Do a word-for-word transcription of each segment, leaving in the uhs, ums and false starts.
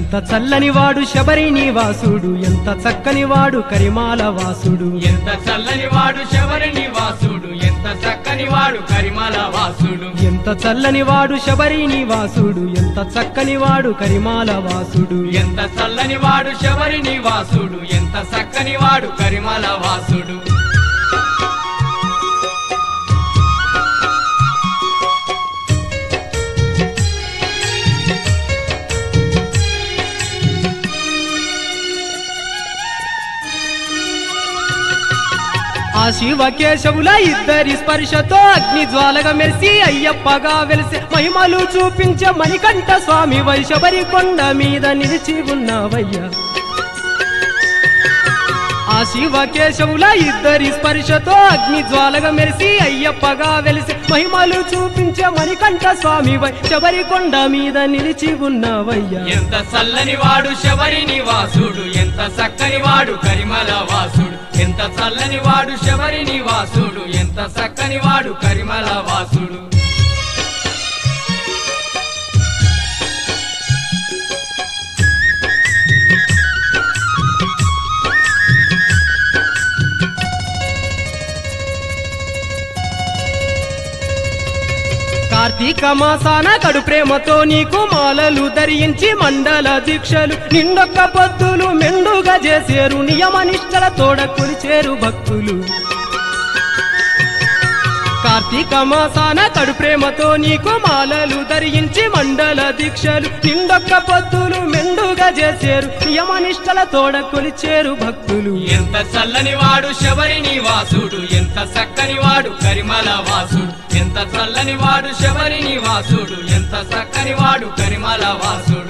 ఎంత చల్లని వాడు శబరి నివాసుడు, ఎంత చక్కని వాడు కరిమాల వాసుడు. ఎంత చల్లని వాడు శబరి నివాసుడు, ఎంత చక్కని వాడు కరిమల వాసుడు. ఎంత చల్లని వాడు శబరి నివాసుడు, ఎంత చక్కని వాడు కరిమాల వాసుడు. ఎంత చల్లని వాడు శబరి నివాసుడు, ఎంత చక్కని వాడు కరిమల వాసుడు. ఆ శివ కేశవుల ఇద్దరి స్పర్శతో అగ్ని జ్వాలగా మెరిసి అయ్యప్పగా వెలిసి మహిమలు చూపించే మణికంఠ స్వామి వై శబరి కొండ మీద నిలిచి ఉన్నవయ్యా. ఆ శివ కేశవుల ఇద్దరి స్పర్శతో అగ్ని జ్వాలగా మెరిసి అయ్యప్పగా వెలిసి మహిమలు చూపించే మణికంఠ స్వామి వై శబరి కొండ మీద నిలిచి ఉన్నవయ్యా. ఎంత చల్లని వాడు శబరి నివాసుడు, ఎంత చక్కని వాడు కరిమల వాసుడు. ఎంత చల్లని వాడు శబరి నివాసుడు, ఎంత చక్కని వాడు కరిమల వాసుడు. కార్తీక మాసాన కడు ప్రేమతో నీకు మాలలు ధరించి మండల దీక్షలు నిండొక్క పొద్దులు మెండుగా చేసేరు నియమ నిష్టల తోడ కొలిచేరు భక్తులు. కార్తీక మాసాన కడు ప్రేమతో నీకు మాలలు ధరించి మండల దీక్షలు నిండొక్క పొద్దులు మెండుగా చేసేరు నియమ నిష్టల తోడ కొలిచేరు భక్తులు. ఎంత చల్లని వాడు శబరి నివాసుడు, ఎంత చక్కని వాడు కరిమల వాసుడు. ఎంత చల్లని వాడు శబరి నివాసుడు, ఎంత చక్కని వాడు కరిమల వాసుడు.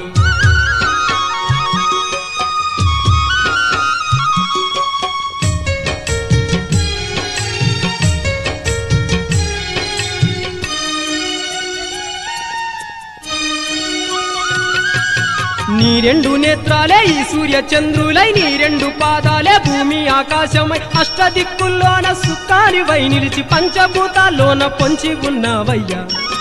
నీ రెండు నేత్రాలే ఈ సూర్య చంద్రులై, నీ రెండు పాదాలే భూమి ఆకాశమై, అష్టదిక్కుల్లోన సుఖానివై నిలిచి పంచభూతాల్లోన పొంచి ఉన్నవయ్యా.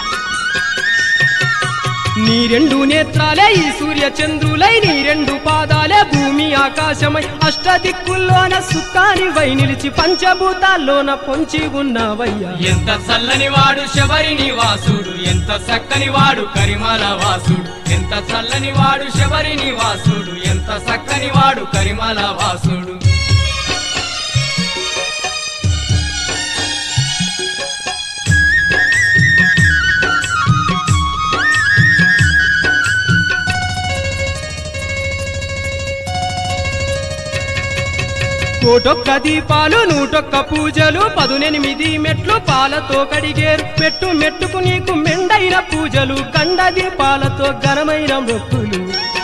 నీ రెండు నేత్రాలే ఈ సూర్య చంద్రులై, నీ రెండు పాదాలే భూమి ఆకాశమై, అష్టదిక్కుల్లోన సుఖానివై నిలిచి పంచభూతాల్లోన పొంచి ఉన్నవయ్యా. ఎంత చల్లని వాడు శబరి నివాసుడు, ఎంత చక్కని వాడు కరిమల వాసుడు. ఎంత చల్లని వాడు శబరి నివాసుడు, ఎంత చక్కని వాడు కరిమల వాసుడు. కోటొక్క దీపాలు నూటొక్క పూజలు పదునెనిమిది మెట్లు పాలతో కడిగేరు మెట్టు మెట్టుకు నీకు మెండైన పూజలు గండ దీపాలతో ఘనమైన మొక్కులు.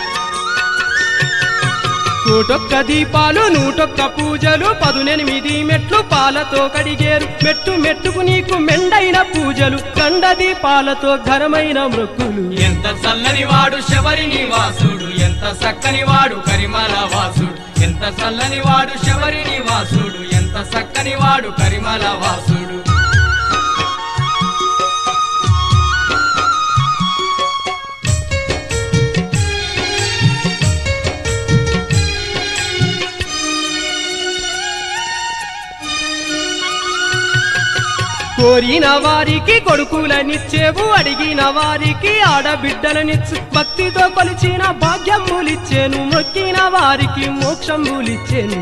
కోటొక్క దీపాలు నూటొక్క పూజలు పదునెనిమిది మెట్లు పాలతో కడిగేరు మెట్టు మెట్టుకు నీకు మెండైన పూజలు గండ దీపాలతో ఘనమైన మొక్కులు. ఎంత చల్లని వాడు శబరి నివాసుడు, ఎంత చక్కని వాడు కరిమల వాసుడు. ఎంత చల్లని వాడు శబరి నివాసుడు, ఎంత చక్కని వాడు కరిమల వాసుడు. కోరిన వారికి కొడుకులనిచ్చేవు, అడిగిన వారికి ఆడబిడ్డలనిచ్చు, భక్తితో కొలిచిన భాగ్యములిచ్చేను, మొక్కిన వారికి మోక్షములిచ్చేను.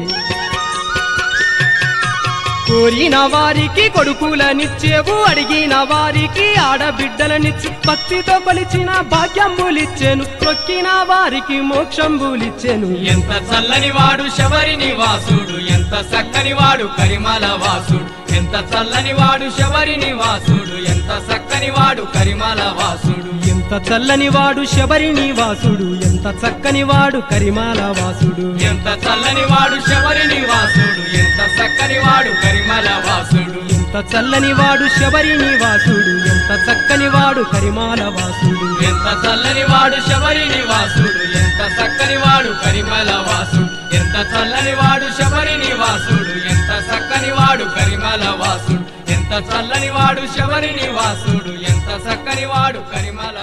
కోరిన వారికి కొడుకులనిచ్చేవు, అడిగిన వారికి ఆడబిడ్డలనిచ్చు, భక్తితో కొలిచిన భాగ్యములిచ్చేను, మొక్కిన వారికి మోక్షంబులిచ్చేను. ఎంత చల్లని వాడు శబరి నివాసుడు, ఎంత చక్కని వాడు కరిమల వాసుడు. ఎంత చల్లని వాడు శబరి నివాసుడు, ఎంత చక్కని వాడు కరిమల వాసుడు. ఎంత చల్లని వాడు శబరి నివాసుడు, ఎంత చక్కని వాడు కరిమాల వాసుడు. ఎంత చల్లని వాడు శబరి నివాసుడు, ఎంత చక్కని వాడు కరిమల వాసుడు. ఎంత చల్లని వాడు శబరి నివాసుడు, ఎంత చక్కని వాడు కరిమాల వాసుడు. ఎంత చల్లని వాడు శబరి నివాసుడు, ఎంత చక్కని వాడు కరిమల వాసుడు. ఎంత చల్లని వాడు శబరి నివాసుడు, ఎంత చక్కని వాడు కరిమల వాసుడు. ఎంత చల్లని వాడు శబరి నివాసుడు, ఎంత చక్కని వాడు కరిమల